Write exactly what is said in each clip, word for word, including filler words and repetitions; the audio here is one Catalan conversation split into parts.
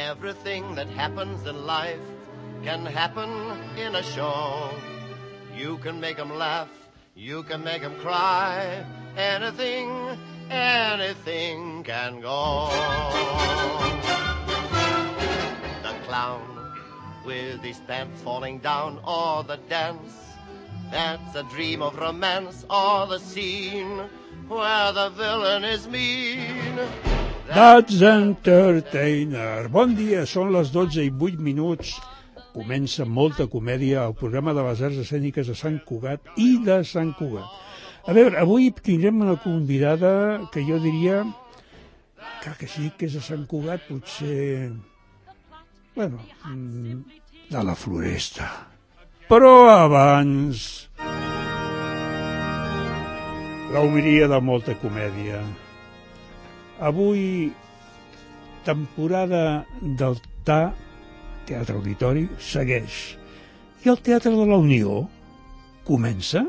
Everything that happens in life can happen in a show. You can make them laugh, you can make them cry. Anything, anything can go. The clown with his pants falling down, or the dance that's a dream of romance, or the scene where the villain is mean. That's Entertainer. Bon dia, són les dotze i vuit minuts. Comença molta comèdia al programa de les arts escèniques de Sant Cugat i de Sant Cugat. A veure, avui tindrem una convidada que jo diria que, que sí que és a Sant Cugat, potser, bueno, de la Floresta. Però abans, la homilia de molta comèdia. Avui, temporada del T A, Teatre Auditori, segueix. I el Teatre de la Unió comença.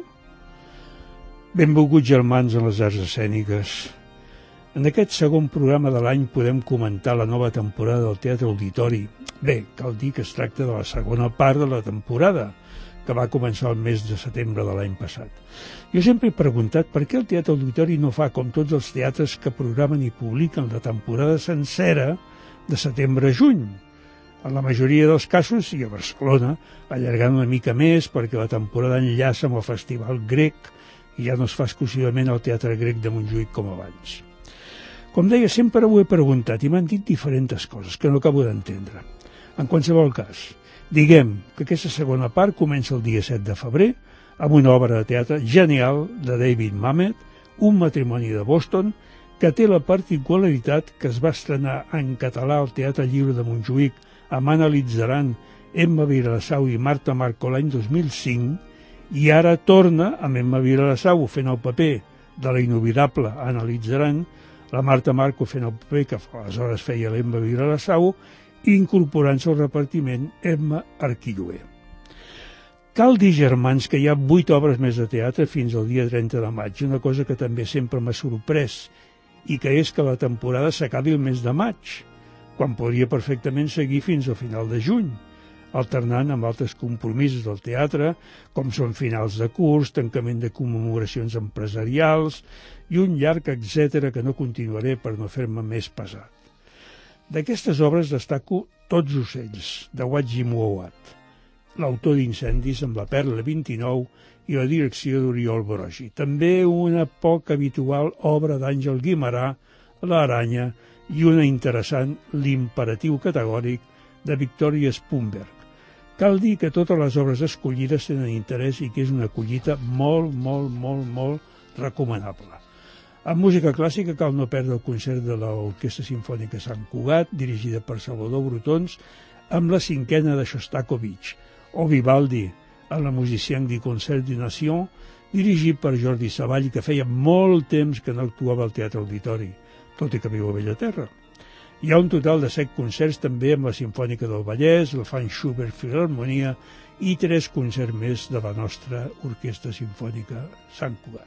Benvolguts germans en les arts escèniques. En aquest segon programa de l'any podem comentar la nova temporada del Teatre Auditori. Bé, cal dir que es tracta de la segona part de la temporada, que va començar el mes de setembre de l'any passat. Jo sempre he preguntat per què el Teatre Auditori no fa com tots els teatres que programen i publiquen la temporada sencera de setembre a juny. En la majoria dels casos, i a Barcelona, allargant una mica més perquè la temporada enllaça amb el Festival Grec i ja no es fa exclusivament al Teatre Grec de Montjuïc com abans. Com deia, sempre ho he preguntat i m'han dit diferents coses que no acabo d'entendre. En qualsevol cas, diguem que aquesta segona part comença el dia set de febrer amb una obra de teatre genial de David Mamet, Un matrimoni de Boston, que té la particularitat que es va estrenar en català al Teatre Lliure de Montjuïc amb Anna Litzaran, Emma Vilassau i Marta Marco l'any dos mil cinc, i ara torna amb Emma Vilassau fent el paper de la inoblidable Anna Litzaran, la Marta Marco fent el paper que aleshores feia l'Emma Vilassau, i incorporant-se al repartiment Emma Arquilloé. Cal dir, germans, que hi ha vuit obres més de teatre fins al dia trenta de maig, una cosa que també sempre m'ha sorprès, i que és que la temporada s'acabi el mes de maig, quan podria perfectament seguir fins al final de juny, alternant amb altres compromisos del teatre, com són finals de curs, tancament de commemoracions empresarials i un llarg etcètera que no continuaré per no fer-me més pesat. D'aquestes obres destaco Tots ocells, de Wajdi Mouawad, l'autor d'Incendis amb la Perla vint-i-nou i la direcció d'Oriol Brogi. També una poc habitual obra d'Àngel Guimerà, L'Aranya, i una interessant L'imperatiu categòric de Victoria Spunberg. Cal dir que totes les obres escollides tenen interès i que és una collita molt, molt, molt, molt recomanable. En música clàssica cal no perdre el concert de l'Orquestra Simfònica Sant Cugat, dirigida per Salvador Brotons, amb la cinquena de Shostakovich, o Vivaldi, en la Musicien du Concert de Nation, dirigit per Jordi Savall, que feia molt temps que no actuava al Teatre Auditori, tot i que viu a Bellaterra. Hi ha un total de set concerts també amb la Simfònica del Vallès, el Franz Schubert Filharmonia i tres concerts més de la nostra Orquestra Simfònica Sant Cugat.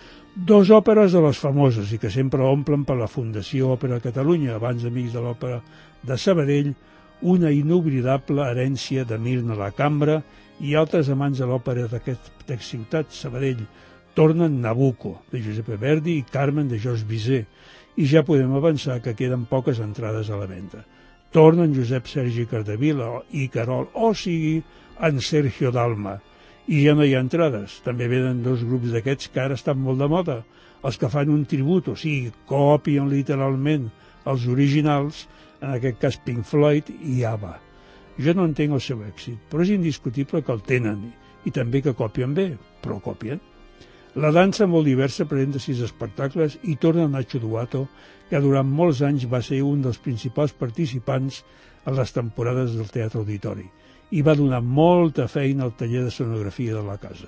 Dos òperes de les famoses i que sempre omplen per la Fundació Òpera Catalunya, abans amics de l'Òpera de Sabadell, una inoblidable herència de Mirna la Cambra i altres amants de l'òpera d'aquesta ciutat, Sabadell, tornen Nabucco, de Giuseppe Verdi, i Carmen, de Georges Bizet, i ja podem avançar que queden poques entrades a la venda. Tornen Josep Sergi Cardevila i Carol, o sigui, en Sergio Dalma, i ja no hi ha entrades. També venen dos grups d'aquests que ara estan molt de moda, els que fan un tribut, o sigui, copien literalment els originals, en aquest cas Pink Floyd i ABBA. Jo no entenc el seu èxit, però és indiscutible que el tenen, i també que copien bé, però copien. La dansa, molt diversa, presenta sis espectacles i torna Nacho Duato, que durant molts anys va ser un dels principals participants en les temporades del Teatre Auditori i va donar molta feina al taller d'escenografia de la casa.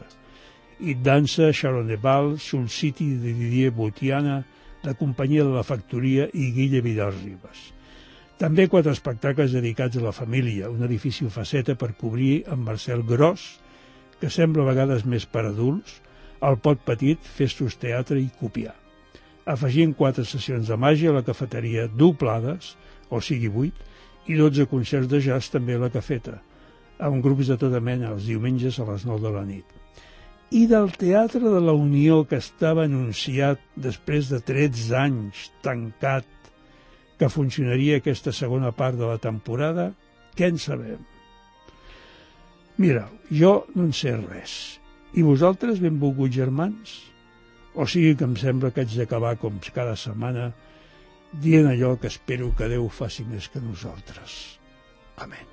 I dansa Sharon Ebal, Soul City de Didier Boutiana, la companyia de la Factoria i Guille Vidal Ribas. També quatre espectacles dedicats a la família, una difícil faceta per cobrir amb Marcel Gros, que sembla a vegades més per adults, El pot petit, Festus Teatre i Copiar. Afegint quatre sessions de màgia a la cafeteria doblades, o sigui vuit, i dotze concerts de jazz també a la Cafeta, amb grups de tota mena els diumenges a les nou de la nit. I del Teatre de la Unió, que estava anunciat després de tretze anys tancat, que funcionaria aquesta segona part de la temporada, què en sabem? Mireu, jo no en sé res. I vosaltres, benvolguts germans? O sigui que em sembla que haig d'acabar com cada setmana dient allò que espero que Déu faci més que nosaltres. Amén.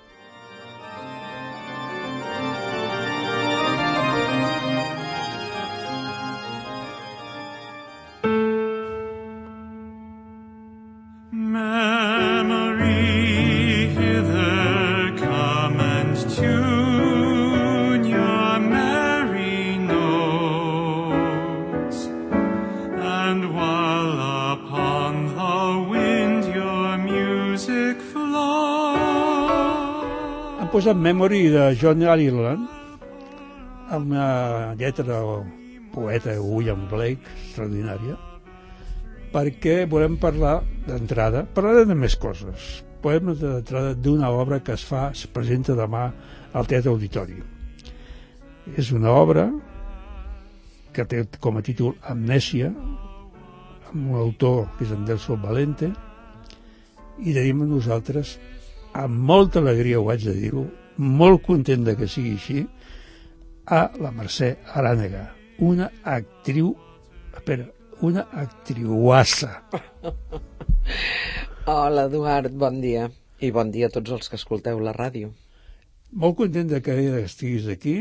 Posat Memory de John Ireland, amb una lletra del poeta William Blake extraordinària, perquè volem parlar d'entrada, parlarem de més coses, podem d'entrada d'una obra que es fa, es presenta demà al Teatre Auditori. És una obra que té com a títol Amnèsia, amb un autor que és en Nelson Valente, i tenim a nosaltres, amb molta alegria ho haig de dir-ho, molt content de que sigui així, a la Mercè Arànega, una actriu, espera, una actriuassa. Hola, Eduard, bon dia. I bon dia a tots els que escolteu la ràdio. Molt content de que estiguis aquí,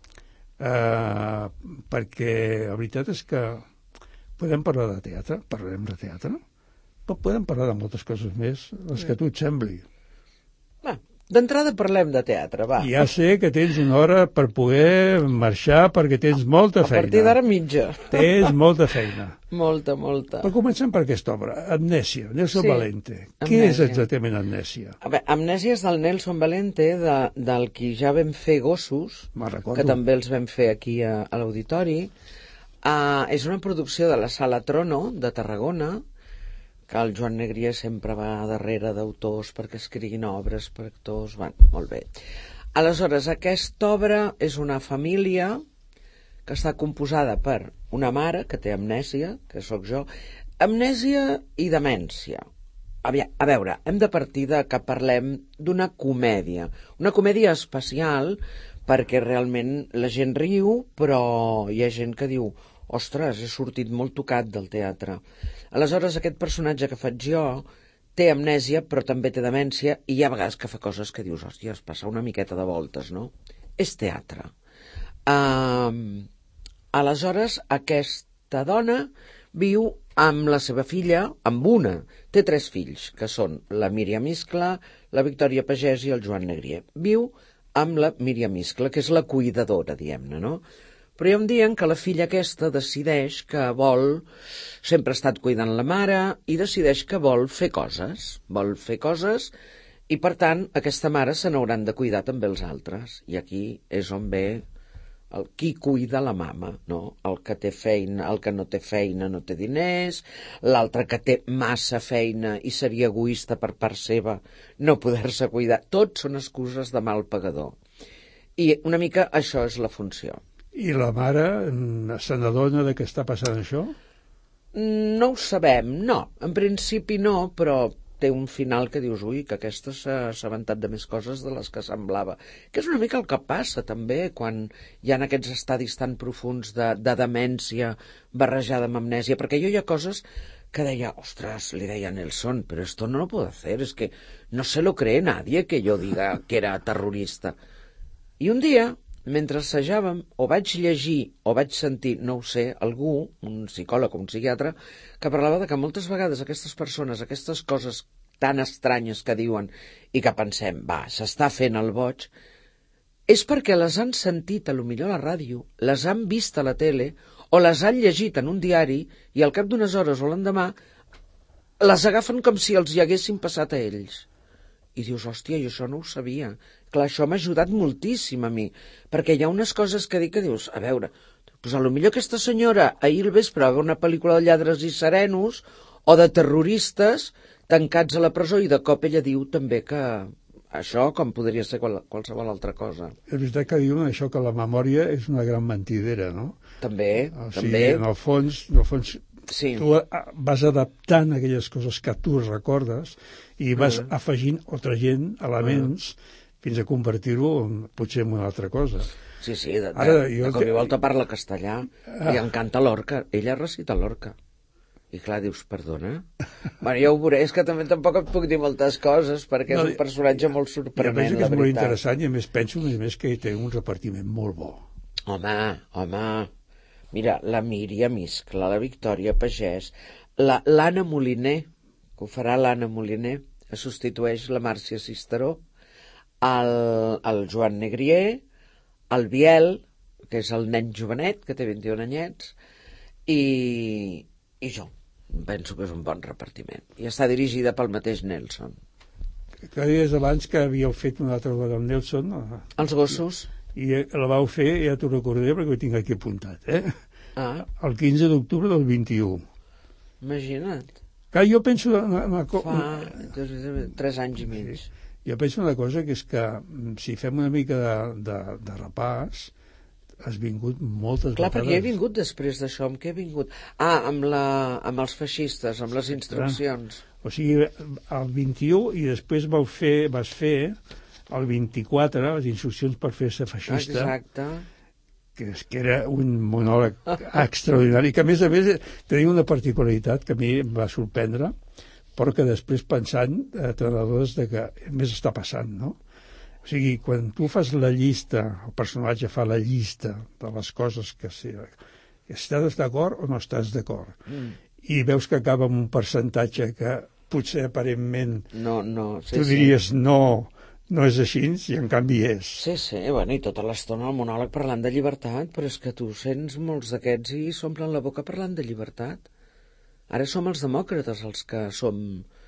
eh, perquè la veritat és que podem parlar de teatre, parlarem de teatre, però podem parlar de moltes coses més, les que tu et sembli. Va, d'entrada parlem de teatre, va. Ja sé que tens una hora per poder marxar perquè tens molta feina. A partir d'ara mitja. Tens molta feina. Molta, molta. Però comencem per aquesta obra, Amnèsia, Nelson Sí, Valente. Què Amnèsia. és exactament Amnèsia? A veure, Amnèsia és del Nelson Valente, de, del qui ja vam fer Gossos, Me'n recordo. que també els vam fer aquí a, a l'Auditori. Uh, és una producció de la Sala Trono, de Tarragona, que el Joan Negrier sempre va darrere d'autors perquè escriguin obres per actors, bueno, molt bé. Aleshores, aquesta obra és una família que està composada per una mare que té amnèsia, que sóc jo, amnèsia i demència. Aviam, a veure, hem de partir de que parlem d'una comèdia, una comèdia especial perquè realment la gent riu, però hi ha gent que diu ostres, he sortit molt tocat del teatre. Aleshores, aquest personatge que faig jo té amnèsia, però també té demència, i hi ha vegades que fa coses que dius, hòstia, es passa una miqueta de voltes, no? És teatre. Uh, aleshores, aquesta dona viu amb la seva filla, amb una. Té tres fills, que són la Míriam Iscla, la Victòria Pagès i el Joan Negrier. Viu amb la Míriam Iscla, que és la cuidadora, diguem-ne, no? Però hi ha un dia en què la filla aquesta decideix que vol, sempre ha estat cuidant la mare, i decideix que vol fer coses, vol fer coses, i per tant aquesta mare se n'hauran de cuidar també els altres. I aquí és on ve el qui cuida la mama, no? El que té feina, el que no té feina no té diners, l'altre que té massa feina i seria egoista per part seva no poder-se cuidar. Tots són excuses de mal pagador. I una mica això és la funció. I la mare se n'adona de què està passant això? No ho sabem, no. En principi no, però té un final que dius, ui, que aquesta s'ha assabentat de més coses de les que semblava. Que és una mica el que passa també quan hi ha aquests estadis tan profuns de, de demència barrejada amb amnèsia, perquè jo hi ha coses que deia, ostres, li deia Nelson, però esto no lo puedo hacer, es que no se lo cree nadie que yo diga que era terrorista. I un dia, mentre assajàvem, o vaig llegir o vaig sentir, no ho sé, algú, un psicòleg o un psiquiatre, que parlava de que moltes vegades aquestes persones, aquestes coses tan estranyes que diuen i que pensem, va, s'està fent el boig, és perquè les han sentit a lo millor a la ràdio, les han vist a la tele o les han llegit en un diari i al cap d'unes hores o l'endemà les agafen com si els hi haguessin passat a ells. I dius, hòstia, jo això no ho sabia. Clar, això m'ha ajudat moltíssim a mi, perquè hi ha unes coses que dic que dius, a veure, doncs a lo millor aquesta senyora ahir al vespre va veure una pel·lícula de lladres i serenos o de terroristes, tancats a la presó, i de cop ella diu també que això com podria ser qual, qualsevol altra cosa. És veritat que diuen això, que la memòria és una gran mentidera, no? També, o sigui, també. En el fons, en el fons sí. tu vas adaptant aquelles coses que tu recordes i vas mm. afegint o traient elements mm. fins a convertir-ho en, potser en una altra cosa. Sí, sí, de, de, Ara, de, de cop i volta parla castellà, ah. li encanta Lorca, ella recita Lorca. I clar, dius, perdona? Bueno, ja ho veuré, és que també tampoc et puc dir moltes coses, perquè no, és un personatge molt sorprenent, la veritat. És molt interessant, i a més penso, a més, que té un repartiment molt bo. Home, home, mira, la Míriam Iscla, la Victòria Pagès, l'Anna Moliner, que ho farà l'Anna Moliner, que substitueix la Màrcia Cisteró, el, el Joan Negrier, el Biel, que és el nen jovenet, que té vint-i-un anyets, i, i jo. Penso que és un bon repartiment. I està dirigida pel mateix Nelson. Que dies abans que havíeu fet una altra obra amb Nelson. No? Els gossos. I la vau fer, ja t'ho recordaré perquè ho tinc aquí apuntat, eh? Ah. El quinze d'octubre del vint-i-u. Imagina't. Que jo penso... Una, una, Fa tres anys i mig. Sí. Jo penso una cosa, que és que si fem una mica de, de, de repàs, has vingut moltes Clar, vegades. perquè he vingut després d'això. Amb què he vingut? Ah, amb, la, amb els feixistes, amb les instruccions. O sigui, el vint-i-u, i després vau fer, vas fer el vint-i-quatre, les instruccions per fer-se feixista. Exacte. Que, és, que era un monòleg extraordinari, que a més a més tenia una particularitat que a mi em va sorprendre, però que després pensant eh, t'adones de que més està passant, no? O sigui, quan tu fas la llista, el personatge fa la llista de les coses que si, que estàs d'acord o no estàs d'acord, mm. i veus que acaba amb un percentatge que potser aparentment no, no, sí, tu diries sí. no, no és així, i en canvi és. Sí, sí, bueno, i tota l'estona el monòleg parlant de llibertat, però és que tu sents molts d'aquests i s'omplen la boca parlant de llibertat. Ara som els demòcrates els que som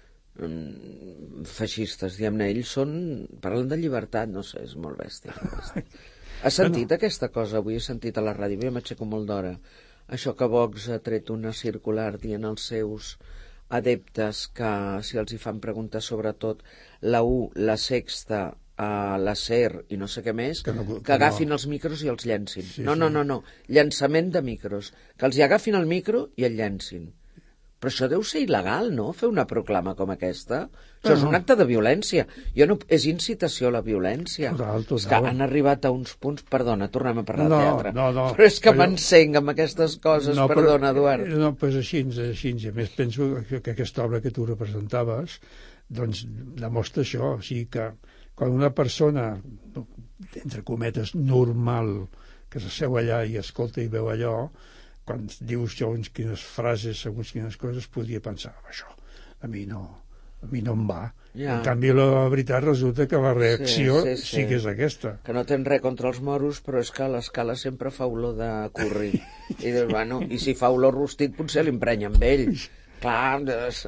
feixistes, diguem-ne, ells són, parlen de llibertat, no sé, és molt bèstia. Has sentit bueno. aquesta cosa? Avui he sentit a la ràdio, jo m'aixeco molt d'hora, això que Vox ha tret una circular dient als seus adeptes que si els hi fan preguntes sobretot la U, la Sexta, a la SER i no sé què més, que, no, que, que agafin no. els micros i els llencin. Sí, no, no, no, no, llançament de micros, que els hi agafin el micro i el llencin. Però això deu ser il·legal, no?, fer una proclama com aquesta. Això no. és un acte de violència. Jo no, és incitació a la violència. Total, total. És que han arribat a uns punts... Perdona, tornem a parlar no, de teatre. No, no, però és que però... m'encenc amb aquestes coses, no, perdona, però, Eduard. No, doncs així, així. A més, penso que, que aquesta obra que tu representaves doncs demostra això. O sigui que quan una persona, entre cometes, normal, que s'asseu allà i escolta i veu allò, quan dius segons quines frases, segons quines coses, podria pensar, això a mi no, a mi no em va. Ja. En canvi, la veritat resulta que la reacció sí, sí, sí. sí que és aquesta. Que no tens res contra els moros, però és que l'escala sempre fa olor de curri. I dius, bueno, i si fa olor rostit potser l'imprenya amb ell. Clar, doncs...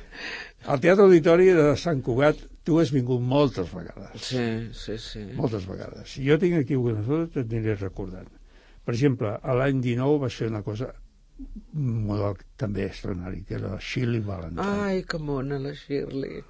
Al Teatre Auditori de Sant Cugat tu has vingut moltes vegades. Sí, sí, sí. Moltes vegades. Si jo tinc aquí alguna cosa, t'aniré recordant. Per exemple, l'any dinou va ser una cosa un model també extraordinari, que era la Shirley Valentine. Ai, que mona, la Shirley.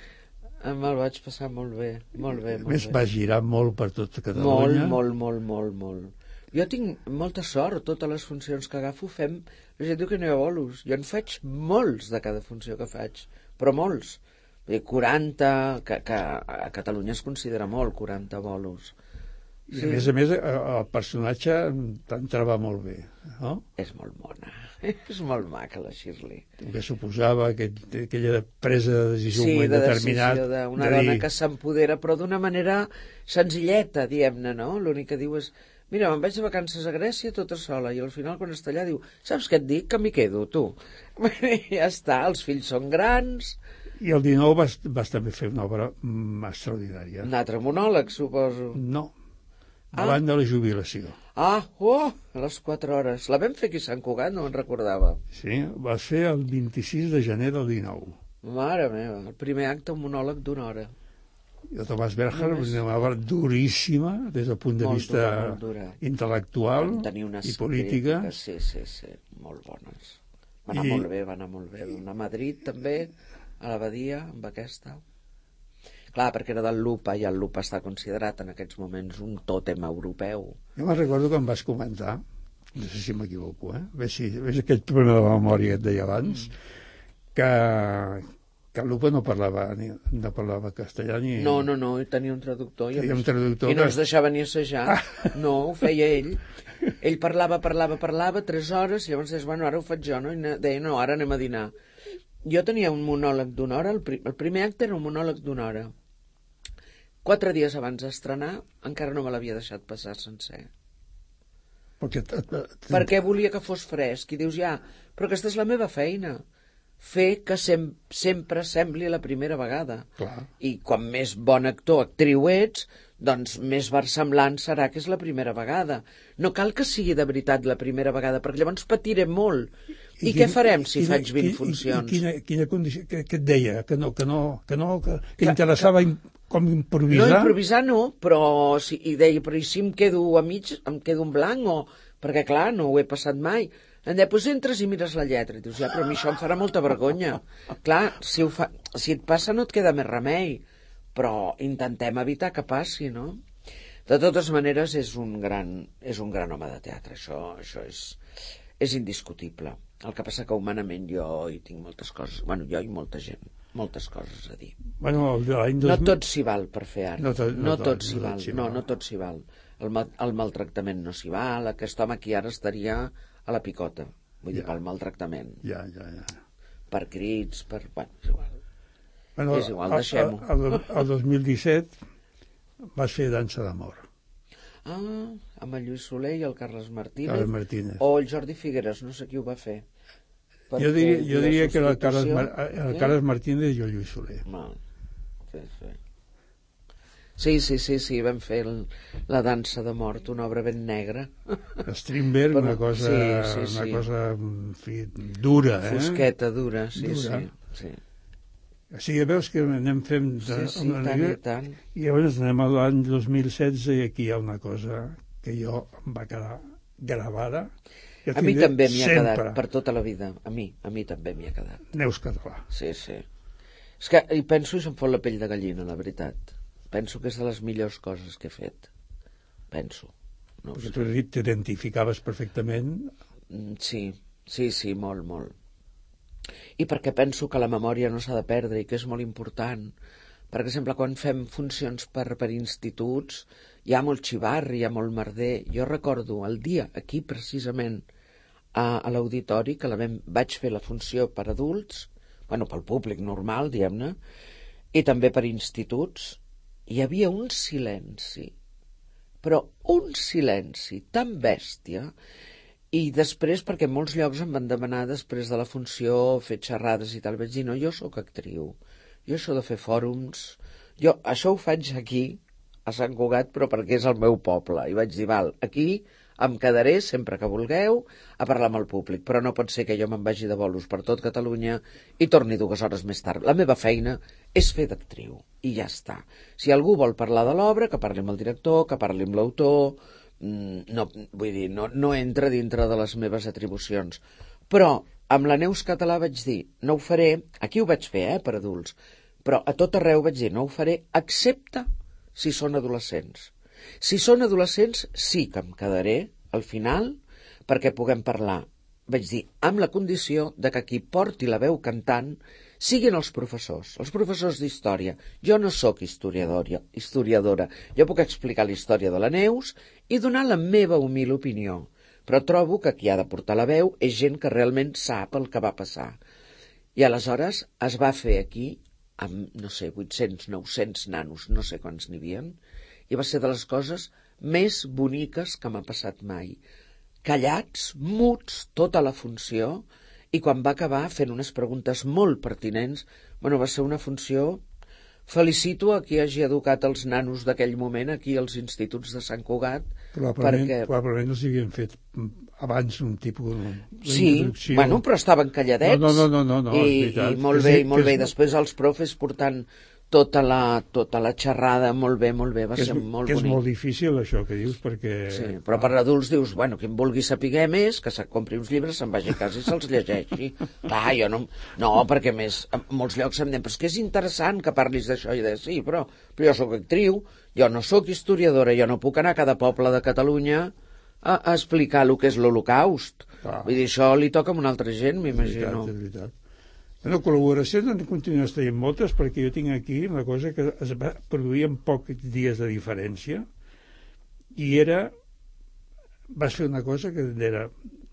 Me'l vaig passar molt bé, molt bé, molt bé. A més, bé. va girar molt per tot Catalunya. Molt, molt, molt, molt, molt. Jo tinc molta sort, totes les funcions que agafo fem... La gent diu que no hi ha bolos. Jo en faig molts de cada funció que faig, però molts. quaranta, que, que a Catalunya es considera molt, quaranta bolos. I a sí. més a més el personatge t'entrava molt bé, no? És molt mona, és molt maca la Shirley. El que suposava aquest, aquella presa de decisió sí, un moment de determinat. Sí, de dona de dir... que s'empodera, però d'una manera senzilleta, diguem-ne, no? L'únic que diu és, mira, me'n vaig de vacances a Grècia tota sola, i al final quan està allà diu, saps què et dic? Que m'hi quedo, tu. I ja està, els fills són grans... I el dinou vas, vas també fer una obra mm, extraordinària. Un altre monòleg, suposo. No. Davant ah. de la jubilació. Ah, oh, a les quatre hores. La vam fer aquí a Sant Cugat, no me'n recordava. Sí, va ser el vint-i-sis de gener del dinou. Mare meva, el primer acte, un monòleg d'una hora. I el Tomàs Berger, una obra duríssima, des del punt de molt vista dura, dura. intel·lectual i política. Sí, sí, sí, molt bones. Va anar I... molt bé, va anar molt bé. Va anar a Madrid, també. a l'abadia, amb aquesta. Clar, perquè era del Lupa, i el Lupa està considerat en aquests moments un tòtem europeu. Jo me'n recordo que em vas comentar, no sé si m'equivoco, eh? Ves, si, ves aquest problema de la memòria que et deia abans, que, que el Lupa no parlava, ni, no parlava castellà ni... No, no, no, tenia un traductor. I, un traductor i no que... ens deixava ni assajar. Ah. No, ho feia ell. Ell parlava, parlava, parlava, tres hores, i llavors deies, bueno, ara ho faig jo, no? I deia, no, ara anem a dinar. Jo tenia un monòleg d'una hora, el, prim, el primer acte era un monòleg d'una hora. Quatre dies abans d'estrenar encara no me l'havia deixat passar sencer. Perquè, t- t- t- Perquè volia que fos fresc. I dius, ja, però aquesta és la meva feina. Fer que sem sempre sembli la primera vegada. Clar. I quan més bon actor, actriu ets, doncs més versemblant serà que és la primera vegada. No cal que sigui de veritat la primera vegada, perquè llavors patiré molt. I, I què farem si quina, faig vint quina, funcions? I, quina, quina condició, què, què et deia? Que no, que no, que no, que, que interessava im, com improvisar? No, improvisar no, però si, i deia, però i si em quedo a mig, em quedo en blanc, o... perquè clar, no ho he passat mai. Em deia, doncs entres i mires la lletra, i dius, ja, però a mi això em farà molta vergonya. Clar, si, ho fa... si et passa no et queda més remei, però intentem evitar que passi, no? De totes maneres, és un gran, és un gran home de teatre, això, això és, és indiscutible. El que passa que humanament jo hi tinc moltes coses, bueno, jo i molta gent, moltes coses a dir. Bueno, l'any dos mil... No tot s'hi val per fer art, no, tot, no, no tot s'hi no val, tot no, val. no tot s'hi val. El, mal, el maltractament no s'hi val, aquest home aquí ara estaria a la picota, vull dir, Ja. pel maltractament, Ja, ja, ja. per crits, per... Bueno, és igual. Bueno, És igual, deixem-ho. El, el, el dos mil disset vas fer Dansa d'amor. Ah, amb el Lluís Soler i el Carles Martínez. Carles Martínez. O el Jordi Figueres, no sé qui ho va fer. Jo diria, jo diria que era el Carles, substitució- Mar- el Carles Martínez i el Lluís Soler. Mal. Sí, sí. Sí, sí, sí, sí, vam fer el, la dansa de mort, una obra ben negra. Strindberg, Però- una cosa, sí, sí, una sí. cosa en fi, dura, eh? Fosqueta, dura, sí, Dura. sí. sí. O sigui, veus que anem fent... Sí, sí, una tant i mica, tant. I llavors anem a l'any dos mil setze i aquí hi ha una cosa que jo em va quedar gravada. Que A mi tindré també m'hi ha sempre. quedat, per tota la vida. A mi, a mi també m'hi ha quedat. Neus Català. Sí, sí. És que hi penso i se'm fot la pell de gallina, la veritat. Penso que és de les millors coses que he fet. Penso. No ho Perquè sé. tu t'identificaves perfectament. Mm, Sí, sí, sí, molt, molt. I perquè penso que la memòria no s'ha de perdre i que és molt important. Per exemple, quan fem funcions per, per instituts, hi ha molt xivarri, hi ha molt merder. Jo recordo el dia, aquí precisament, a, a l'auditori, que la vam, vaig fer la funció per adults, bueno, pel públic normal, diguem-ne, i també per instituts, hi havia un silenci, però un silenci tan bèstia. I després, perquè en molts llocs em van demanar després de la funció fer xerrades i tal, vaig dir, no, jo sóc actriu, jo això de fer fòrums, jo això ho faig aquí, a Sant Cugat, però perquè és el meu poble. I vaig dir, val, aquí em quedaré sempre que vulgueu a parlar amb el públic, però no pot ser que jo me'n vagi de bolos per tot Catalunya i torni dues hores més tard. La meva feina és fer d'actriu, i ja està. Si algú vol parlar de l'obra, que parli amb el director, que parli amb l'autor. No, vull dir, no, no entra dintre de les meves atribucions. Però amb la Neus Català vaig dir, no ho faré, aquí ho vaig fer, eh, per adults, però a tot arreu vaig dir, no ho faré, excepte si són adolescents. Si són adolescents, sí que em quedaré al final perquè puguem parlar. Vaig dir, amb la condició de que qui porti la veu cantant siguin els professors, els professors d'història. Jo no sóc historiadora, historiadora. Jo puc explicar la història de la Neus i donar la meva humil opinió, però trobo que qui ha de portar la veu és gent que realment sap el que va passar. I aleshores es va fer aquí, amb, no sé, vuit-cents, nou-cents nanos, no sé quants n'hi havia, i va ser de les coses més boniques que m'ha passat mai. Callats, muts, tota la funció, i quan va acabar fent unes preguntes molt pertinents, bueno, va ser una funció... Felicito a qui hagi educat els nanos d'aquell moment aquí als instituts de Sant Cugat. Probablement, perquè... probablement els havien fet abans un tipus Sí, bueno, però estaven calladets. No, no, no, no, no, I, és veritat. i molt És bé, dir, i molt que bé. és- I després els profes portant tota la, tota la xerrada, molt bé, molt bé, va que és, ser molt que és bonic. molt difícil això que dius, perquè... Sí, però per adults dius, bueno, qui em vulgui saber més, que se compri uns llibres, se'n vagi a casa i se'ls llegeixi. Clar, jo no... No, perquè més, en molts llocs em diuen, però és que és interessant que parlis d'això, i de sí, però, però jo sóc actriu, jo no sóc historiadora, jo no puc anar a cada poble de Catalunya a, a explicar el que és l'Holocaust. Ah. Vull dir, això li toca a una altra gent, m'imagino. És veritat, és veritat. Bueno, col·laboracions en continues tenint moltes, perquè jo tinc aquí una cosa que es va produir en pocs dies de diferència, i era, vas fer una cosa que era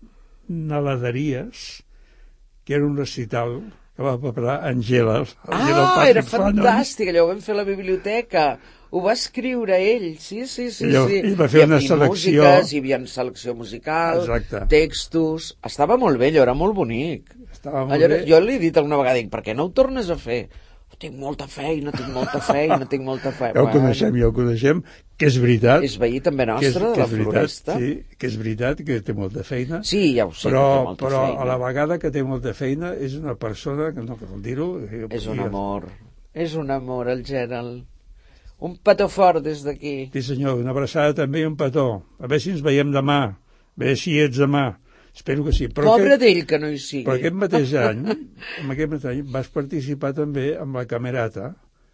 Naladeries, que era un recital que va preparar Angela. Angela Ah, era Patrick fantàstic, allò ho vam fer a la biblioteca. Ho va escriure ell, sí, sí, sí. Allò, sí. ell va fer hi una havia selecció. músiques, hi havia selecció musical, Exacte. textos... Estava molt bé, allò era molt bonic. Estava molt allò, bé. Jo li he dit alguna vegada, dic, per què no ho tornes a fer? Tinc molta feina, tinc molta feina, tinc molta feina. Ja ho coneixem, ja ho coneixem, que és veritat. És veí també nostre, que és, de que la és veritat, Floresta. Sí, que és veritat que té molta feina. Sí, ja ho sé, però, que té molta però feina. a la vegada que té molta feina és una persona, que no cal dir-ho... És un amor, és un amor, el Gerald. Un petó fort des d'aquí. Sí, senyor, una abraçada també i un petó. A veure si ens veiem demà, a veure si hi ets demà. Espero que sí. Però Pobre aquest, d'ell que no hi sigui. Però aquest mateix any, en aquest mateix any, vas participar també amb la Camerata,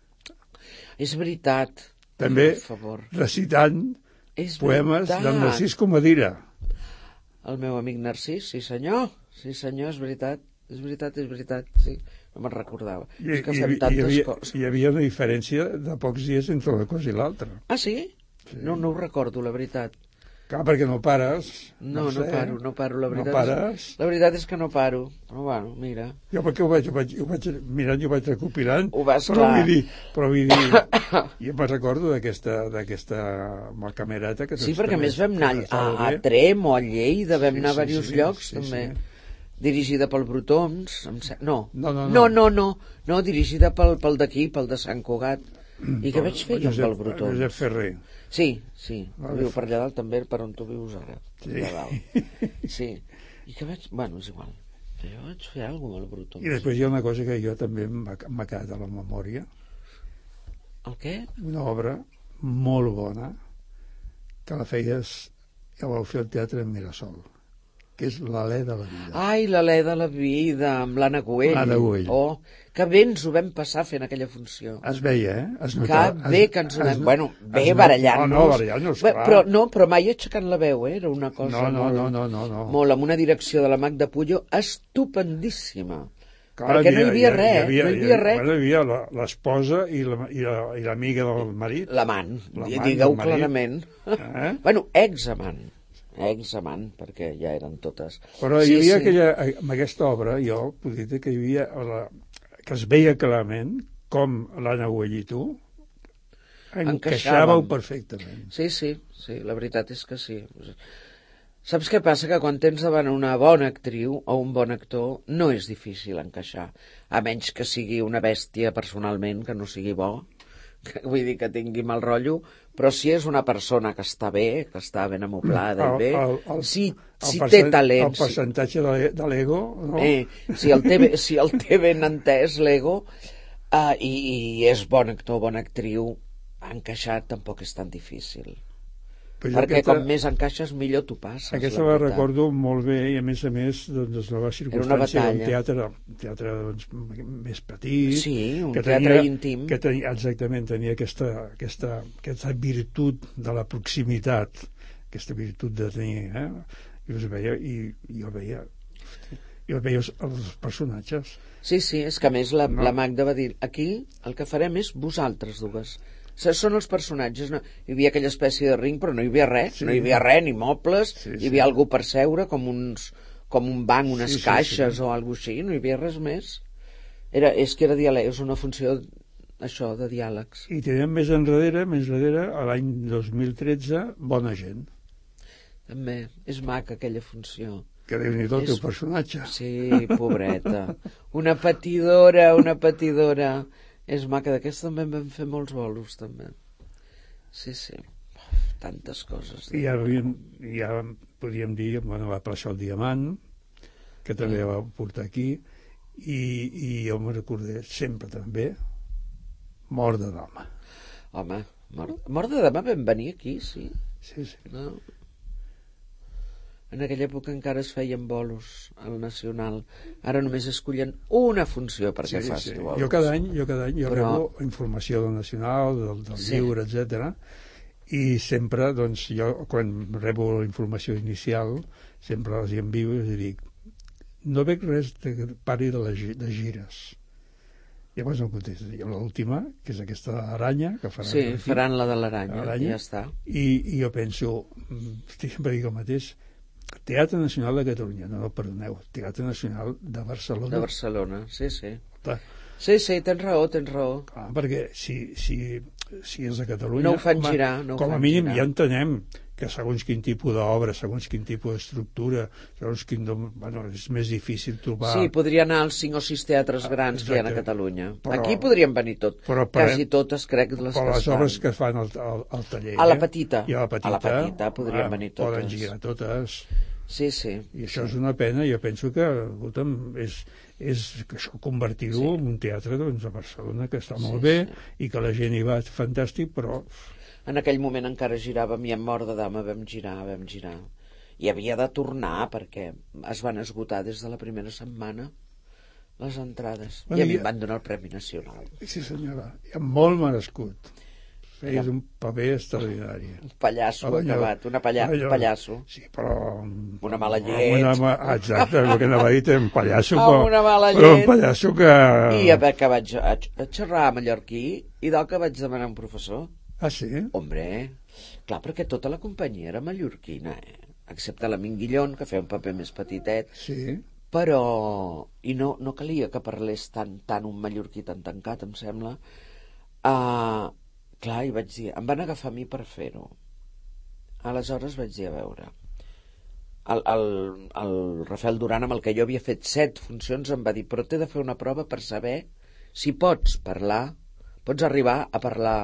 És veritat. també Per favor. recitant És poemes veritat. del Narcís Comadira. El meu amic Narcís, sí senyor. Sí senyor, és veritat. És veritat, és veritat, sí. No me'n recordava. I, és que i, fem i, tantes hi havia, coses. hi havia una diferència de pocs dies entre una cosa i l'altra. Ah, sí? Sí. No, no ho recordo, la veritat. Clar, perquè no pares. No, no, sé, no paro, no paro, la veritat. No pares. És, la veritat és que no paro. Però bueno, mira. Jo perquè ho vaig, ho vaig, ho vaig mirant i ho vaig recopilant, Ho vas, però clar. vull dir, però vull dir, jo me'n recordo d'aquesta, d'aquesta amb la Camerata. Que Sí, tots perquè a també més vam anar a, estava a bé. Trem o a Lleida, vam Sí, anar a sí, diversos sí, llocs, sí, també. sí. Dirigida pel Brutons, em se... no. No, no, no, no. no, no, no, dirigida pel, pel d'aquí, pel de Sant Cugat. I què vaig fer jo amb Josep- el Brutons? Josep Ferrer. Sí, sí, Vale. viu per allà dalt també, per on tu vius ara. Sí. Allà dalt. Sí. I què vaig... Bueno, és igual. Jo vaig fer alguna cosa amb el Brutons. I després hi ha una cosa que jo també m'ha m'ha quedat a la memòria, El què? una obra molt bona que la feies, ja vau fer al Teatre Mirasol, que és l'Alè de la vida. Ai, l'Alè de la vida, amb l'Anna Güell. L'Anna Güell. Oh, que bé ens ho vam passar fent aquella funció. Es veia, eh? Es Que notava, bé es- que ens ho es- vam... Bueno, bé, es- barallant-nos. No, no, barallant-nos, Bé, clar. Però, no, però mai aixecant la veu, eh? Era una cosa No, no, molt... no, no, no, no. Molt, amb una direcció de la Magda Puyo estupendíssima. Clar, perquè no hi havia res, hi havia, no hi havia res. Bueno, hi havia la- l'esposa i la- i la- i l'amiga del marit. L'amant, L'amant digueu del marit. clarament. Eh? Bueno, ex-amant. Ex-amant, perquè ja eren totes. Però hi havia aquella, amb aquesta obra, jo puc dir que hi havia la, que es veia clarament com l'Anna Güell i tu encaixàveu Encaixàvem. perfectament. Sí, sí, sí, la veritat és que sí. Saps què passa? Que quan tens davant una bona actriu o un bon actor no és difícil encaixar, a menys que sigui una bèstia personalment, que no sigui bo, que vull dir que tingui mal rotllo, però si és una persona que està bé, que està ben amoblada i bé, El- el- si, el si té percent- talent, El percentatge de l'e- de l'ego, no? eh, si, el té, bé- si el té ben entès l'ego, eh, i, i és bon actor, bona actriu, encaixar tampoc és tan difícil. Però jo Perquè aquesta, com més encaixes, millor tu passes. aquesta la la veritat. recordo molt bé i a més a més doncs, la circumstància d'un batalla. teatre, un teatre doncs, més petit, Sí, un que teatre tenia, íntim. que tenia, exactament, tenia aquesta, aquesta, aquesta virtut de la proximitat, aquesta virtut de tenir, eh? I us veia, i, i jo veia, jo veia els, els personatges. Sí, sí, és que a més la, No. la Magda va dir, aquí el que farem és vosaltres dues. S- Són els personatges, no? Hi havia aquella espècie de ring, però no hi havia res, Sí. no hi havia res, ni mobles, Sí, hi sí. havia algú per seure, com, uns, com un banc, unes Sí, sí, caixes sí. o alguna així, no hi havia res més. Era, és que era diàleg, és una funció, això, de diàlegs. I teníem més enrere, més enrere, a l'any dos mil tretze, Bona gent, També, és maca aquella funció. que déu-n'hi-do el És- teu personatge. Sí, pobreta. Una patidora, una patidora. És maca, d'aquesta també en vam fer molts bolos, també. Sí, sí. Uf, tantes coses. I ja, havíem, ja podíem dir, bueno, la plaça del Diamant, que també va portar aquí, i, i jo me recordé sempre també, Mort de dama. Home, mort, mort de dama vam venir aquí, sí. Sí, sí. No? En aquella època encara es feien bolos al Nacional. Ara només escollen una funció perquè sí, fas sí. bolos. Jo cada any, jo cada any jo Però... rebo informació del Nacional, del, del sí. lliure, etcètera. I sempre, doncs, jo quan rebo la informació inicial, sempre els hi envio i dic, no veig res que parli de, la, de gires. Llavors em contesta, i l'última, que és aquesta aranya, que faran sí, aquí, faran la de l'aranya, aranya, i ja està. I, i jo penso, sempre dic el mateix, Teatre Nacional de Catalunya, no, no, perdoneu, Teatre Nacional de Barcelona. De Barcelona, sí, sí. Clar. Sí, sí, tens raó, tens raó. Clar, perquè si, si, si és de Catalunya... No ho fan home, girar, no ho com a fan mínim girar. ja entenem que segons quin tipus d'obra, segons quin tipus d'estructura, segons quin... Bueno, és més difícil trobar... Sí, podria anar als cinc o sis teatres grans ah, que hi ha a Catalunya. Però, aquí podrien venir tot. Però, però, quasi totes, crec, les però que les es fan. obres que es fan al, al, al taller... A la petita. I a la petita. A la petita podrien ah, venir totes. Poden girar totes. Sí, sí. I això sí. és una pena, jo penso que escolta'm, és, és que això convertir-ho sí. en un teatre doncs, a Barcelona, que està molt sí, bé sí. i que la gent hi va fantàstic, però... En aquell moment encara giràvem i en Mort de dama vam girar, vam girar. I havia de tornar perquè es van esgotar des de la primera setmana les entrades. Bueno, I a mi em van donar el Premi Nacional. Sí, senyora, i molt merescut. És un paper extraordinari. Un pallasso allò, acabat, una palla, allò, pallasso. Sí, però... Una mala llet. Una, exacte, el que anava a dir, un pallasso, però, una mala llet. Però un pallasso que... I a veure que vaig a, a xerrar a mallorquí i del que vaig demanar un professor. Ah, sí? Hombre, clar, perquè tota la companyia era mallorquina, eh? Excepte la Minguillón, que feia un paper més petitet. Sí. Però... I no, no calia que parlés tant, tant un mallorquí tan tancat, em sembla. Ah... Uh, Clar, i vaig dir, em van agafar a mi per fer-ho. Aleshores vaig dir, a veure, el, el, el Rafael Duran, amb el que jo havia fet set funcions, em va dir, però t'he de fer una prova per saber si pots parlar, pots arribar a parlar,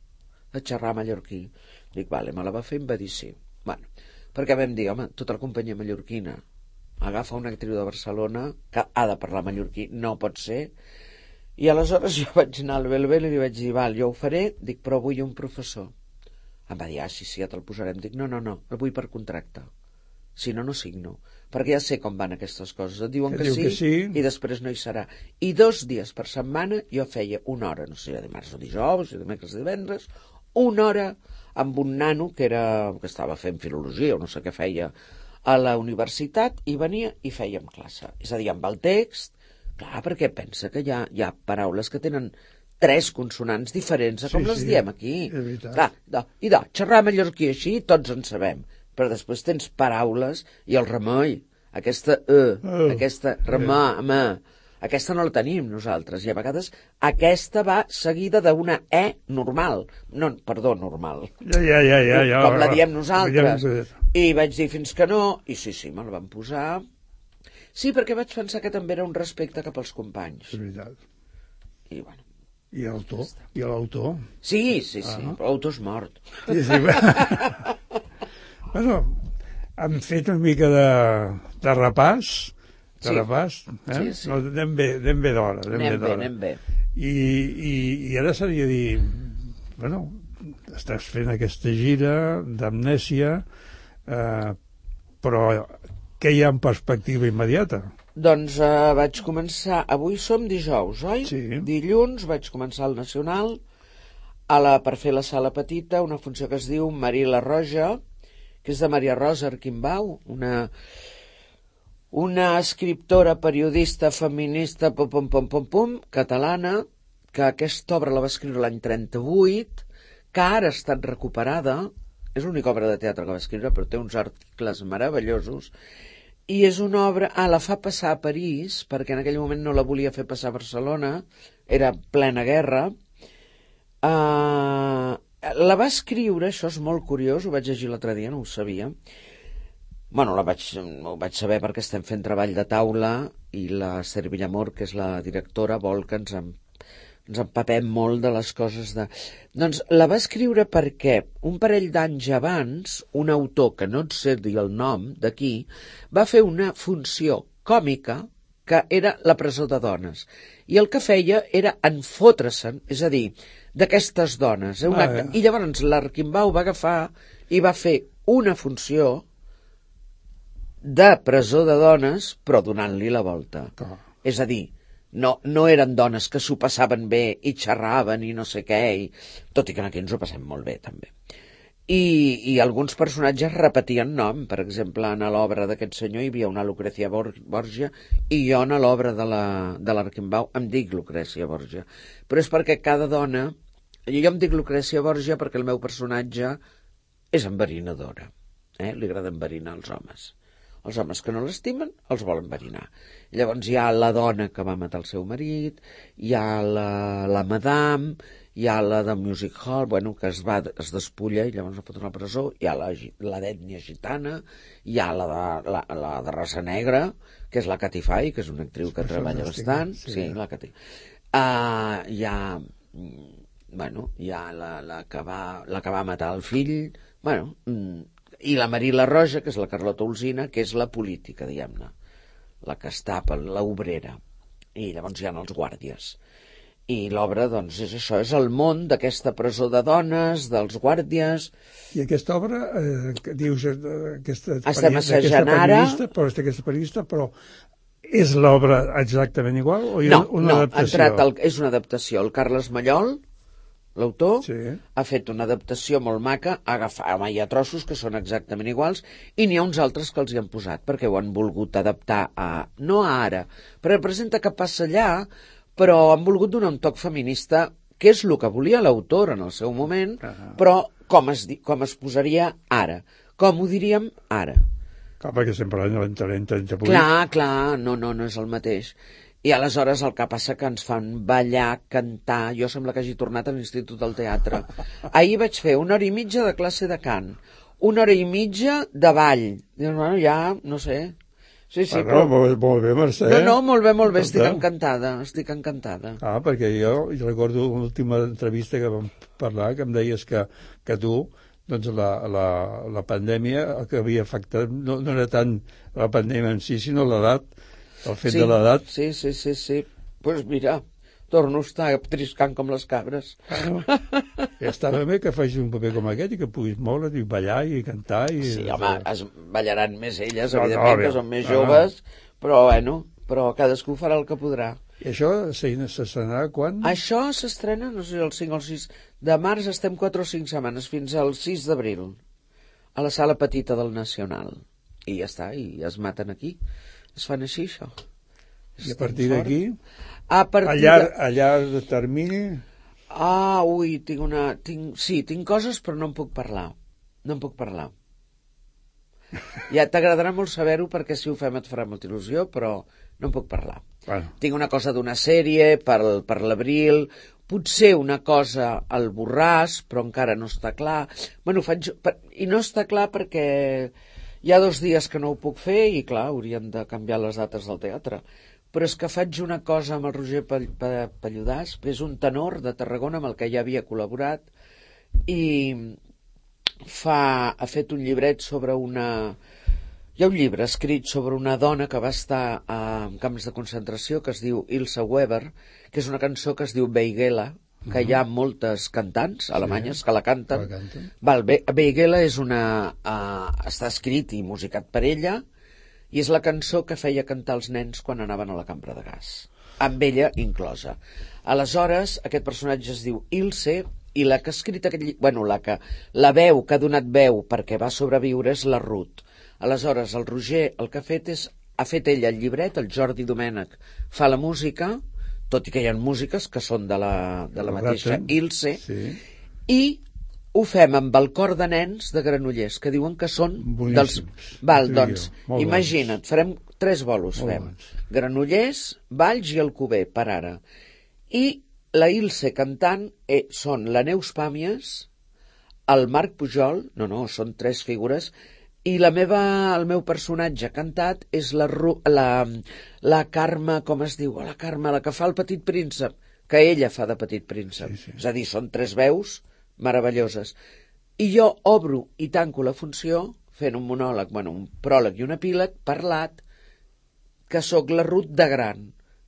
a xerrar mallorquí. Dic, vale, me la va fer i em va dir sí. Bueno, perquè vam dir, home, tota la companyia mallorquina agafa una actriu de Barcelona que ha de parlar mallorquí, no pot ser. I aleshores jo vaig anar al Belbel i li vaig dir, val, jo ho faré, dic, però vull un professor. Em va dir, ah, sí, sí, ja te'l posarem. Dic, no, no, no, el vull per contracte. Si no, no signo. Perquè ja sé com van aquestes coses. Et diuen que, que, sí, que sí i després no hi serà. I dos dies per setmana jo feia una hora, no sé, dimarts o dijous, o dimecres o divendres, una hora amb un nano que, era, que estava fent filologia o no sé què feia a la universitat i venia i fèiem classe. És a dir, amb el text. Clar, perquè pensa que hi ha, hi ha paraules que tenen tres consonants diferents a com sí, les sí, diem aquí. Clar, de, i de xerrar mallorquí així tots en sabem, però després tens paraules i el remei, aquesta e, oh, aquesta remà, me, aquesta no la tenim nosaltres, i a vegades aquesta va seguida d'una e normal, no, perdó, normal, ja, ja, ja, ja, ja, com la diem nosaltres. Ja, I vaig dir fins que no, i sí, sí, me la van posar. Sí, perquè vaig pensar que també era un respecte cap als companys. És veritat. I, bueno... I l'autor? I l'autor? Sí, sí, sí, ah. Però l'autor és mort. Sí, sí. Bueno, hem fet una mica de, de repàs, de sí. repàs, eh? Sí, sí. No, anem bé, anem bé d'hora. Anem, anem bé, bé, anem bé. I, i, I ara seria dir, bueno, estàs fent aquesta gira d'amnèsia, eh, però... Què hi ha en perspectiva immediata? Doncs eh, vaig començar... Avui som dijous, oi? Sí. Dilluns vaig començar al Nacional a la, per fer la sala petita, una funció que es diu Marí la Roja, que és de Maria Rosa Arquimbau, una, una escriptora, periodista, feminista, pom, pom, pom, pom, pom, catalana, que aquesta obra la va escriure l'any trenta-vuit, que ara ha estat recuperada, és l'única obra de teatre que va escriure, però té uns articles meravellosos, i és una obra... Ah, la fa passar a París, perquè en aquell moment no la volia fer passar a Barcelona, era plena guerra. Uh, la va escriure, això és molt curiós, ho vaig llegir l'altre dia, no ho sabia. Bueno, la vaig, ho vaig saber perquè estem fent treball de taula i la Esther Villamor, que és la directora, vol que ens en ens empapem molt de les coses de... Doncs la va escriure perquè un parell d'anys abans, un autor, que no et sé dir el nom, d'aquí, va fer una funció còmica que era La presó de dones. I el que feia era enfotre-se'n, és a dir, d'aquestes dones. Eh? Un Ah, acte. eh. I llavors l'Arquimbau va agafar i va fer una funció de presó de dones, però donant-li la volta. Clar. És a dir, no, no eren dones que s'ho passaven bé i xerraven i no sé què, i... tot i que aquí ens ho passem molt bé, també. I, i alguns personatges repetien nom. Per exemple, en l'obra d'aquest senyor hi havia una Lucrecia Borgia i jo en l'obra de l'Arquimbau em dic Lucrecia Borgia. Però és perquè cada dona... Jo em dic Lucrecia Borgia perquè el meu personatge és enverinadora. Eh? Li agrada enverinar els homes. Els homes que no l'estimen els volen enverinar. Llavors hi ha la dona que va matar el seu marit, hi ha la, la madame, hi ha la de Music Hall, bueno, que es, va, es despulla i llavors la foten a la presó, hi ha la, la d'ètnia gitana, hi ha la de, la, la de raça negra, que és la Catifai, que és una actriu que treballa bastant, sí, sí la Cati. Uh, hi ha, bueno, hi ha la, la, que va, la que va matar el fill, bueno, i la Marila Roja, que és la Carlota Olsina, que és la política, diguem-ne, la que està per l'obrera, i llavors hi ha els guàrdies. I l'obra, doncs, és això, és el món d'aquesta presó de dones, dels guàrdies... I aquesta obra, eh, que dius, eh, aquesta, Estem aquesta periodista, però aquesta periodista, però és l'obra exactament igual o hi ha no, una no, adaptació? El, és una adaptació. El Carles Mallol, l'autor, sí. ha fet una adaptació molt maca, ha agafat, home, hi ha trossos que són exactament iguals, i n'hi ha uns altres que els hi han posat, perquè ho han volgut adaptar a... no a ara, però representa que passa allà, però han volgut donar un toc feminista, que és el que volia l'autor en el seu moment, uh-huh. però com es, com es posaria ara, com ho diríem ara. Clar, perquè sempre l'any trenta-vuit. Clar, clar, no, no, no és el mateix. I aleshores el que passa que ens fan ballar, cantar... Jo sembla que hagi tornat a l'Institut del Teatre. Ahir vaig fer una hora i mitja de classe de cant, una hora i mitja de ball. Dius, bueno, ja, no sé... Sí, sí, ah, no, però... molt, molt bé, Mercè. No, no, molt bé, molt bé, estic encantada, estic encantada. Ah, perquè jo, jo recordo l'última entrevista que vam parlar, que em deies que, que tu, doncs la, la, la pandèmia, el que havia afectat no, no era tant la pandèmia en si, sinó l'edat, el fet sí, de l'edat. Sí, sí, sí, sí. Doncs pues mira, torno a estar triscant com les cabres. Bueno, ja estava bé que facis un paper com aquest i que puguis moure't i ballar i cantar. I... Sí, home, es ballaran més elles, no, evidentment, no, que són més ah. joves, però bueno, però cadascú farà el que podrà. I això s'estrenarà quan? Això s'estrena, no sé, el cinc o el sis de març, estem quatre o cinc setmanes, fins al sis d'abril, a la sala petita del Nacional. I ja està, i es maten aquí. Es fan així, això. I a partir d'aquí? A partir allà, de... allà de termini? Ah, ui, tinc una... Tinc... Sí, tinc coses, però no en puc parlar. No en puc parlar. Ja t'agradarà molt saber-ho, perquè si ho fem et farà molta il·lusió, però no en puc parlar. Bueno. Tinc una cosa d'una sèrie per, per l'abril, potser una cosa al Borràs, però encara no està clar. Bueno, faig... I no està clar perquè hi ha dos dies que no ho puc fer i, clar, haurien de canviar les dates del teatre. Però és que faig una cosa amb el Roger Palludàs, que és un tenor de Tarragona amb el que ja havia col·laborat, i fa, ha fet un llibret sobre una... Hi ha un llibre escrit sobre una dona que va estar a camps de concentració, que es diu Ilse Weber, que és una cançó que es diu Beigela, que uh-huh. hi ha moltes cantants alemanyes sí, que la canten. Que la canten. Val, Be Beigela és una... Uh, està escrit i musicat per ella, i és la cançó que feia cantar els nens quan anaven a la cambra de gas, amb ella inclosa. Aleshores, aquest personatge es diu Ilse, i la que ha escrit aquest llibre, bueno, la que la veu, que ha donat veu perquè va sobreviure és la Ruth. Aleshores, el Roger el que ha fet és, ha fet ella el llibret, el Jordi Domènech fa la música, tot i que hi ha músiques que són de la, de la mateixa Ilse, sí. I ho fem amb el cor de nens de Granollers, que diuen que són boníssims. Dels... Val, sí, doncs, imagina't, bons. Farem tres bolos, molt fem. Bons. Granollers, Valls i Alcover, per ara. I la Ilse cantant eh, són la Neus Pàmies, el Marc Pujol, no, no, són tres figures, i la meva, el meu personatge cantat és la, la, la Carme, com es diu? La Carme, la que fa el Petit Príncep, que ella fa de Petit Príncep. Sí, sí. És a dir, són tres veus meravelloses. I jo obro i tanco la funció fent un monòleg, bueno, un pròleg i un epíleg parlat, que sóc la Ruth de gran,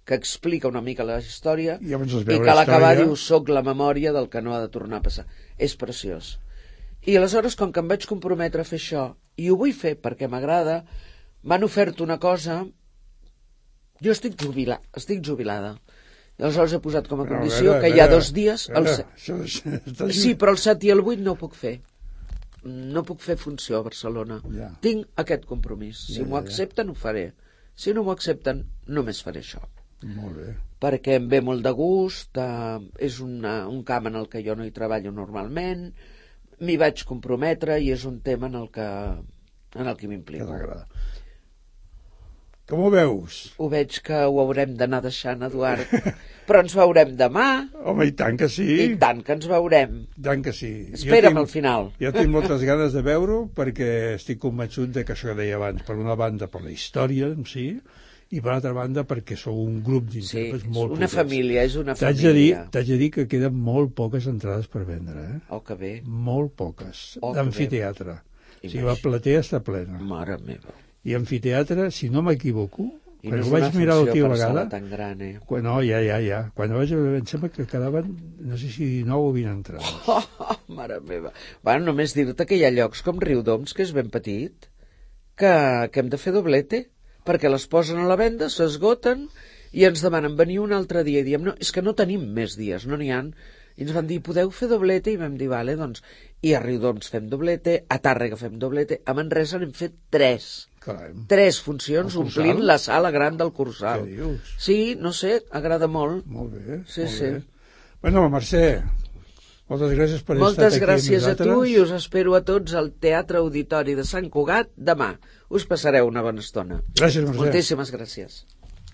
que explica una mica la història I, llavors es i veu que a la l'acabar història. diu soc la memòria del que no ha de tornar a passar. És preciós. I aleshores, com que em vaig comprometre a fer això, i ho vull fer perquè m'agrada, m'han ofert una cosa. Jo estic jubila, estic jubilada. I aleshores he posat com a Però, condició a veure, que hi ha a veure, dos dies... a El veure, set... això és- està- Sí, però el set i el vuit no ho puc fer. No puc fer funció a Barcelona. Ja. Tinc aquest compromís. Si Ja, m'ho ja, ja. accepten, ho faré. Si no m'ho accepten, només faré això. Molt bé. Perquè em ve molt de gust, eh, és una, un camp en el que jo no hi treballo normalment, m'hi vaig comprometre i és un tema en el que, en el que Que m'implico. t'agrada. Com ho veus? Ho veig que ho haurem d'anar deixant, Eduard. Però ens veurem demà. Home, i tant que sí. I tant que ens veurem. I tant que sí. Espera'm Jo al final. Jo tinc moltes ganes de veure-ho perquè estic convençut de que això que deia abans, per una banda per la història en si, i per l'altra banda perquè sou un grup Sí, d'intèrprets és molt una potents. família, és una T'haig de, dir, família. t'haig de dir que queden molt poques entrades per vendre, eh? Oh, que bé. Molt poques. Oh, que D'amfiteatre. O sigui, la Imagina. platea està plena. Mare meva. I amfiteatre, si no m'equivoco, I quan no ho és vaig una mirar funció l'última per vegada... sala tan gran, eh? Quan, no, ja, ja, ja. Quan ho vaig veure, em sembla que quedaven, no sé si dinou o vint entrades. Oh, oh, mare meva. Bueno, només dir-te que hi ha llocs com Riudoms, que és ben petit, que, que hem de fer doblete, perquè les posen a la venda, s'esgoten, i ens demanen venir un altre dia i diem, no, és que no tenim més dies, no n'hi ha. I ens van dir, podeu fer doblete? I vam dir, vale, doncs, i a Riudoms fem doblete, a Tàrrega fem doblete, a Manresa n'hem fet tres. Caram. Tres funcions El Cursal? omplint la sala gran del Cursal. Què dius? Sí, no sé, agrada molt. Molt bé. Sí, molt sí. Bé. Bueno, Mercè, moltes gràcies per haver Moltes estat aquí gràcies amb a tu nosaltres. i us espero a tots al Teatre Auditori de Sant Cugat demà. Us passareu una bona estona. Gràcies, Mercè. Moltíssimes gràcies.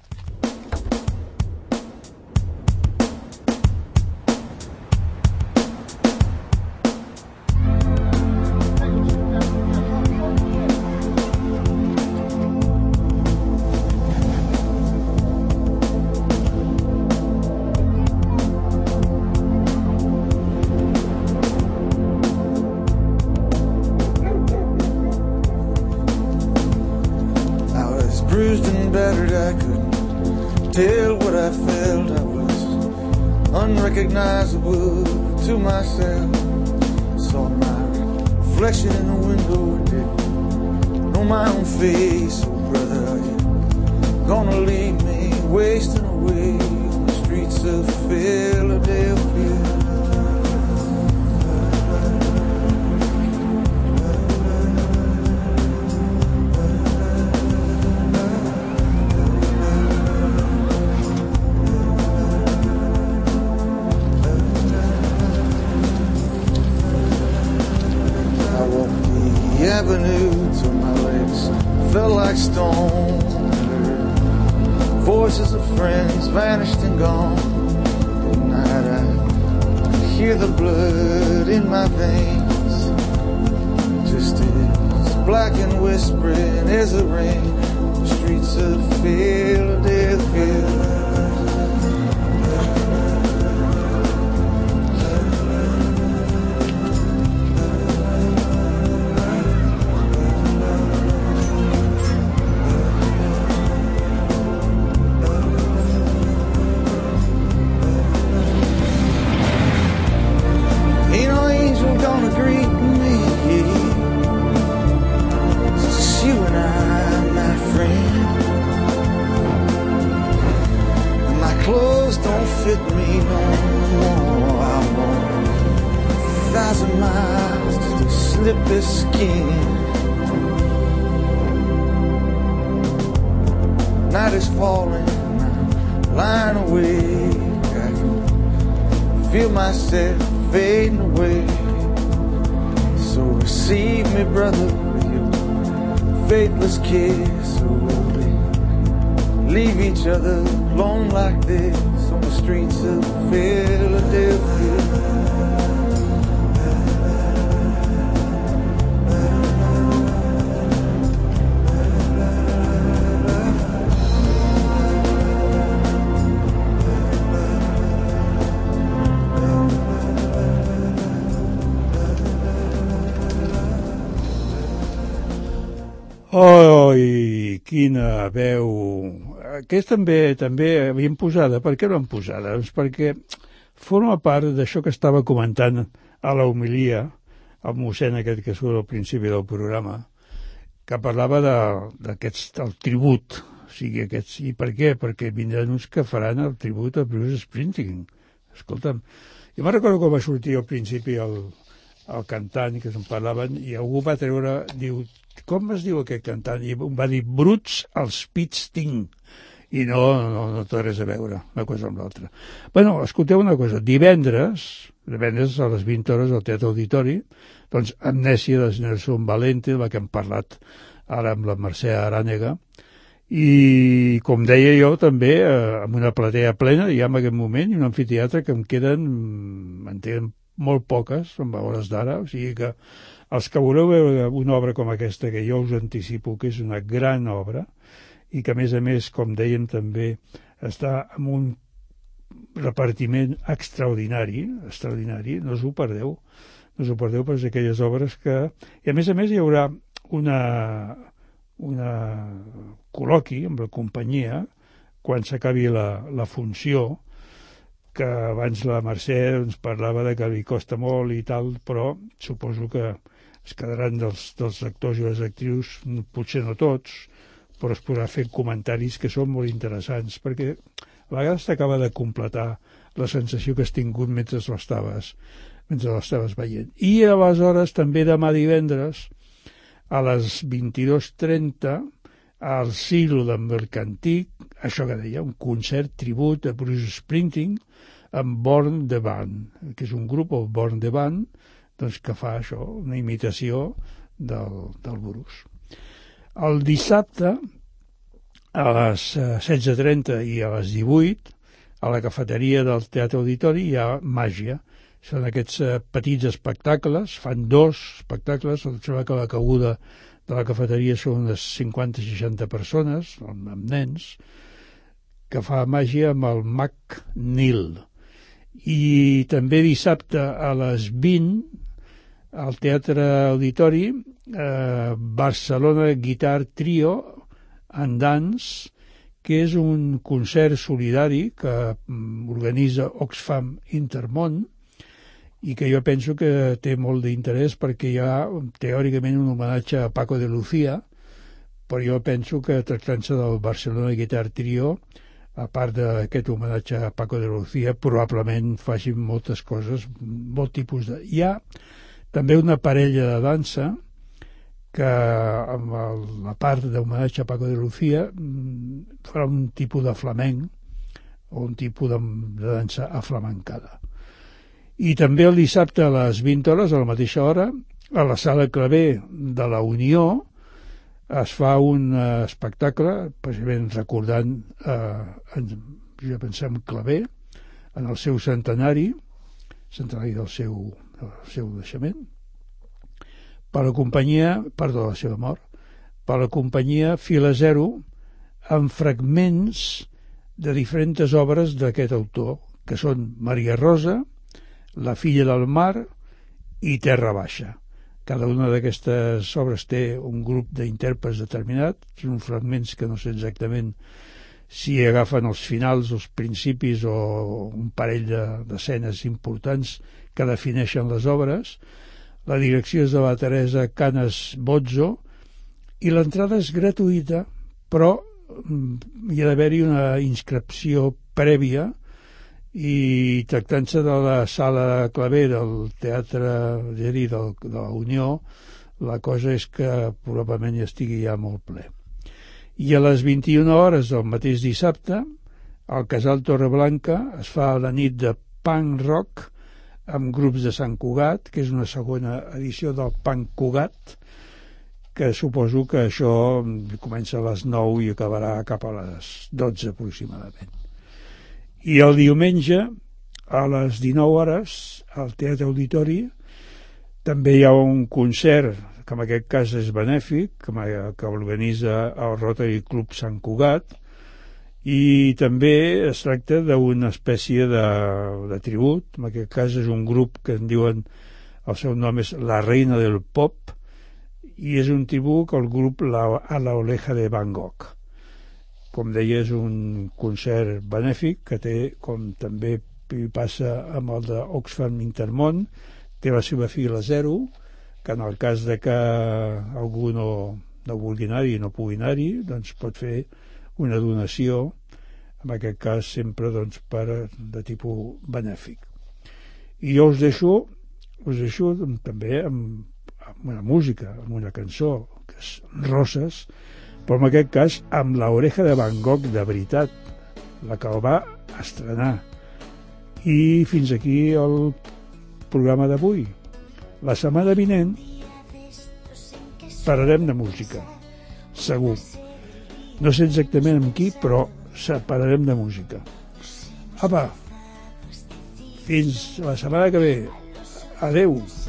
I was bruised and battered, I couldn't tell what I felt. I was unrecognizable to myself. Saw my reflection in the window and didn't know my own face. Oh, brother, are you gonna leave me wasting away on the streets of Philadelphia? I walked the avenue till my legs felt like stone. Voices of friends vanished and gone. At night I hear the blood in my veins, just as black and whispering as the rain on the streets of Philadelphia. Ain't no angel gonna greet me. It's just you and I, my friend. And my clothes don't fit me no more. I walk a thousand miles just to slip this skin. Night is falling, I'm lying awake. I can feel myself fading away. So receive me, brother, with your faithless kiss. So we leave each other alone like this on the streets of Philadelphia. Oi, quina veu, aquest també també havien posada. Per què l'han posada? Doncs perquè forma part d'això que estava comentant a la homilia, el mossèn aquest que surt al principi del programa, que parlava d'aquests, del tribut, o sigui, aquests, i per què? Perquè vindran uns que faran el tribut a Bruce Springsteen. Escolta'm, jo me'n recordo quan va sortir al principi el, el cantant que se'n parlaven i algú va treure, diu, com es diu aquest cantant? I va dir, Bruce Springsteen. I no, no, no té res a veure una cosa amb l'altra. Bueno, escolteu una cosa, divendres, divendres a les vint hores al Teatre Auditori, doncs Amnèsia de Nelson Valente, la que hem parlat ara amb la Mercè Arànega, i com deia jo també, eh, amb una platea plena, ja en aquest moment, i un amfiteatre que em queden, en tenen molt poques, a hores d'ara, o sigui que els que voleu veure una obra com aquesta, que jo us anticipo que és una gran obra, i que a més a més, com dèiem també, està amb un repartiment extraordinari, extraordinari, no us ho perdeu, no us ho perdeu, per aquelles obres que... I a més a més hi haurà una, una col·loqui amb la companyia, quan s'acabi la, la funció, que abans la Mercè ens parlava de que li costa molt i tal, però suposo que es quedaran dels, dels actors i les actrius, potser no tots, però es podrà fer comentaris que són molt interessants, perquè a vegades t'acaba de completar la sensació que has tingut mentre l'estaves mentre l'estaves veient. I aleshores també demà divendres a les vint-i-dues trenta al Siglo de Mercantic, això que deia, un concert tribut a Bruce Springsteen amb Born the Band, que és un grup, el Born the Band, doncs que fa això, una imitació del, del Bruce. El dissabte, a les setze trenta i a les divuit, a la cafeteria del Teatre Auditori hi ha màgia. Són aquests petits espectacles, fan dos espectacles, em sembla que la cabuda de la cafeteria són unes cinquanta o seixanta persones, amb, amb nens, que fa màgia amb el Mac Nil. I també dissabte a les vint, al Teatre Auditori, eh, Barcelona Guitar Trio and Dance, que és un concert solidari que organitza Oxfam Intermón i que jo penso que té molt d'interès perquè hi ha teòricament un homenatge a Paco de Lucía, però jo penso que tractant-se del Barcelona Guitar Trio, a part d'aquest homenatge a Paco de Lucía, probablement facin moltes coses, molt tipus de... Hi ha també una parella de dansa que amb el, la part d'homenatge a Paco de Lucía farà un tipus de flamenc o un tipus de, de dansa aflamencada. I també el dissabte a les vint hores, a la mateixa hora, a la Sala Clavé de la Unió es fa un uh, espectacle, precisament recordant, eh, en, ja pensem, Clavé, en el seu centenari, centenari del seu, del seu naixement, per la companyia, perdó, la seva mort, per la companyia Fila Zero, amb fragments de diferents obres d'aquest autor, que són Maria Rosa, La filla del mar i Terra baixa. Cada una d'aquestes obres té un grup d'intèrprets determinat, són fragments que no sé exactament si agafen els finals, els principis o un parell d'escenes importants que defineixen les obres. La direcció és de la Teresa Canes Bozzo i l'entrada és gratuïta, però hi ha d'haver-hi una inscripció prèvia i tractant-se de la Sala Clavé del Teatre de la Unió, la cosa és que probablement hi estigui ja molt ple. I a les vint-i-una hores del mateix dissabte, al Casal Torreblanca es fa la nit de punk rock amb grups de Sant Cugat, que és una segona edició del Punk Cugat, que suposo que això comença a les nou i acabarà cap a les dotze aproximadament. I el diumenge, a les dinou hores, al Teatre Auditori, també hi ha un concert, que en aquest cas és benèfic, que organitza el Rotary Club Sant Cugat, i també es tracta d'una espècie de, de tribut. En aquest cas és un grup que en diuen, el seu nom és La Reina del Pop, i és un tribut al grup la, a la Oleja de Van Gogh. com deia, és un concert benèfic que té, com també passa amb el d'Oxfam Intermón, té la seva fila zero, que en el cas de que algú no, no vulgui anar-hi i no pugui anar-hi, doncs pot fer una donació, en aquest cas sempre doncs, per, de tipus benèfic. I jo us deixo, us deixo també amb, amb una música, amb una cançó, que és Roses, però en aquest cas amb l'Oreja de Van Gogh de veritat, la que el va estrenar. I fins aquí el programa d'avui. La setmana vinent parlarem de música, segur. No sé exactament amb qui, però parlarem de música. Apa, fins la setmana que ve. Adeu.